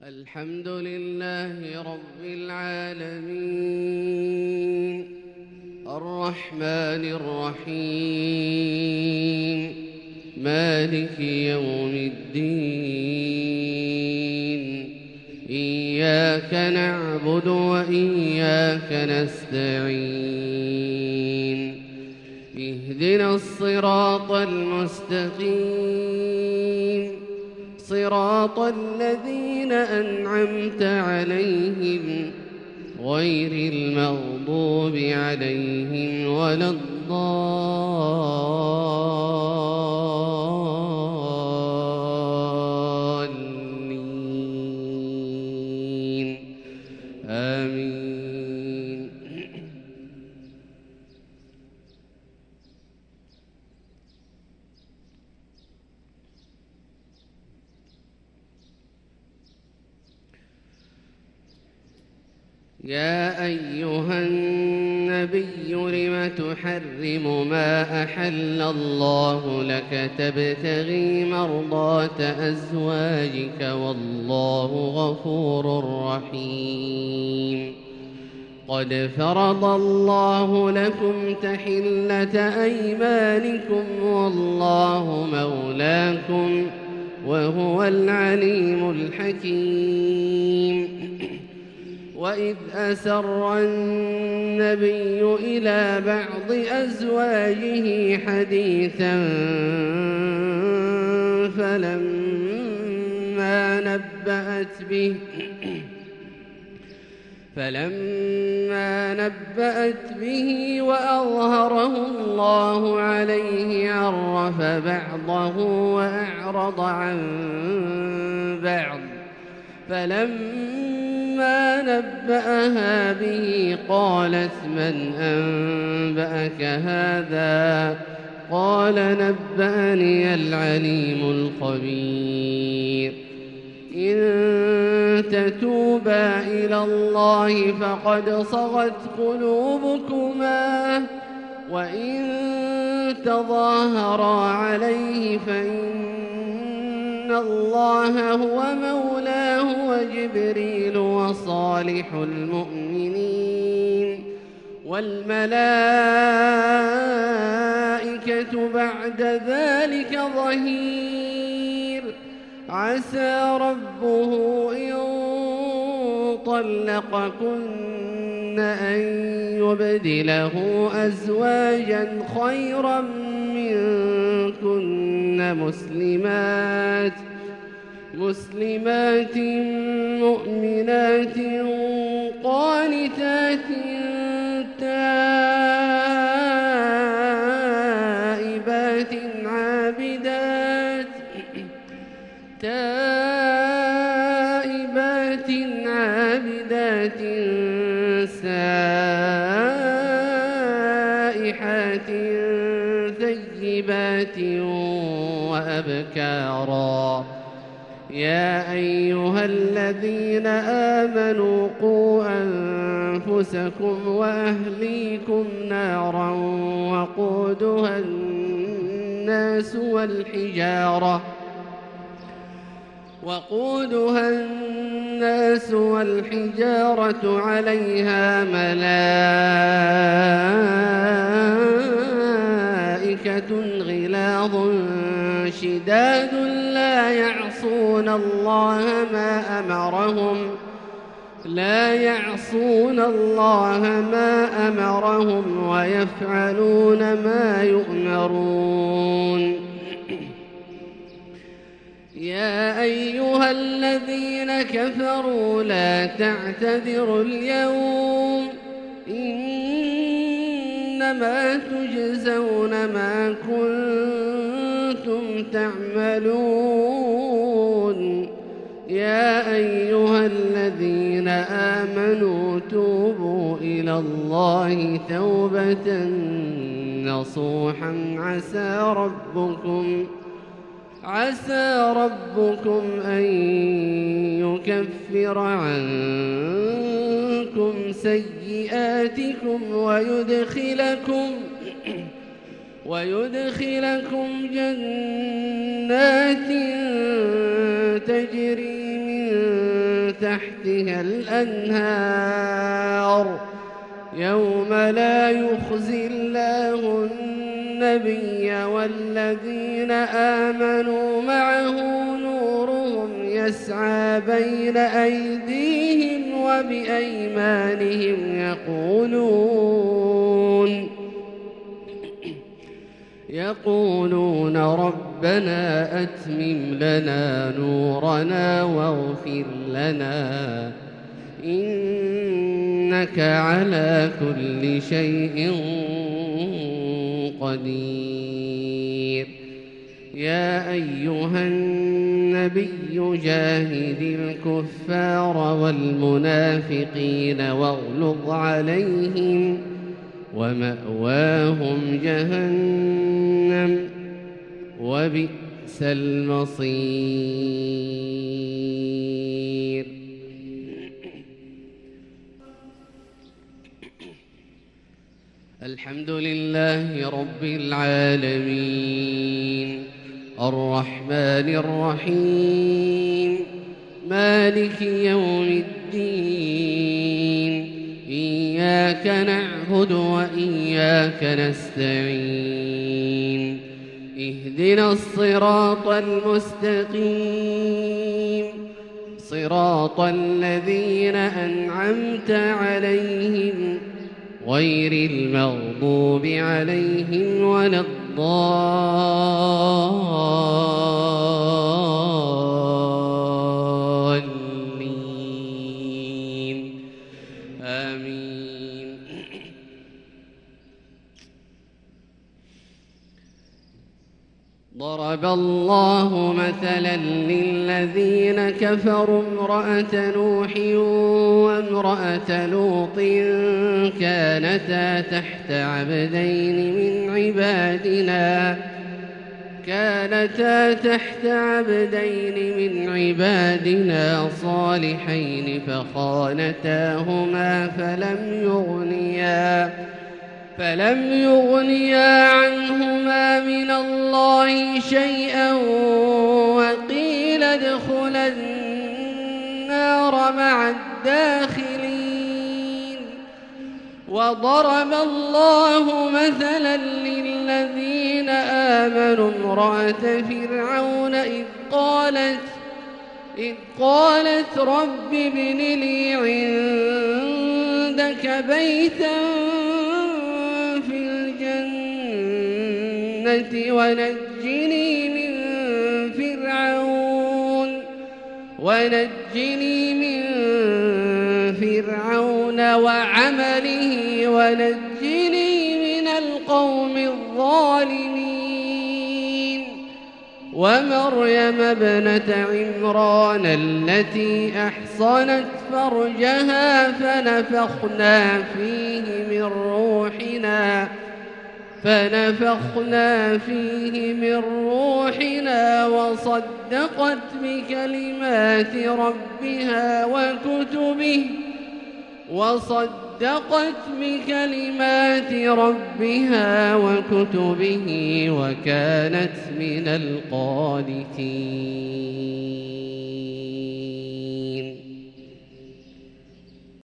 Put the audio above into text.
الحمد لله رب العالمين الرحمن الرحيم مالك يوم الدين إياك نعبد وإياك نستعين اهدنا الصراط المستقيم صراط الذين أنعمت عليهم غير المغضوب عليهم ولا الضالين آمين. يا أيها النبي لم تحرم ما أحل الله لك تبتغي مرضات أزواجك والله غفور رحيم. قد فرض الله لكم تحلة أيمانكم والله مولاكم وهو العليم الحكيم. وإذ أسر النبي إلى بعض أزواجه حديثا فلما نبأت به وأظهره الله عليه عرف بعضه وأعرض عن بعض. فلما نبأها به قالت من أنبأك هذا؟ قال نبأني العليم الخبير. إن تتوبا إلى الله فقد صغت قلوبكما وإن تظاهرا عليه فإن الله هو مولاه وجبريل وصالح المؤمنين والملائكة بعد ذلك ظهير. عسى ربه إن طلقكن أن يبدله أزواجا خيرا منكن مسلمات مؤمنات قانتات تائبات عابدات سائحات ثيبات وأبكارا. يا أيها الذين آمنوا قوا أنفسكم وأهليكم نارا وقودها الناس والحجارة عليها ملائكة غلاظ شداد لا يعصون الله ما أمرهم ويفعلون ما يؤمرون. يا أيها الذين كفروا لا تعتذروا اليوم إنما تجزون ما كنتم تعملون. يا أيها الذين آمنوا توبوا إلى الله توبة نصوحا عسى ربكم أن يكفر عنكم سيئاتكم ويدخلكم جنات تجري من تحتها الأنهار يوم لا يخزي الله النبي والذين آمنوا معه نورهم يسعى بين أيديهم وبأيمانهم يقولون ربنا أتمم لنا نورنا واغفر لنا إنك على كل شيء قدير. يا أيها النبي جاهد الكفار والمنافقين واغلظ عليهم ومأواهم جهنم وبئس المصير. الحمد لله رب العالمين الرحمن الرحيم مالك يوم الدين إياك نعبد وإياك نستعين اهدنا الصراط المستقيم صراط الذين أنعمت عليهم غير المغضوب عليهم ولا الضالين آمين. ضرب الله مثلا للذين كفروا امرأة نوح وامرأة لوط كانتا تحت عبدين من عبادنا صالحين فخانتاهما فلم يغنيا عنهما من الله شيئا وقيل ادخلا النار مع الداخلين. وضرب الله مثلا للذين آمنوا امرأة فرعون إذ قالت رب ابن لي عندك بيتا في الجنة ونجني من فرعون وعمله ونجني من القوم الظالمين. ومريم ابنة عمران التي أحصنت فرجها فنفخنا فيه من روحنا وصدقت بكلمات ربها وكتبه، وكانت من القانتين.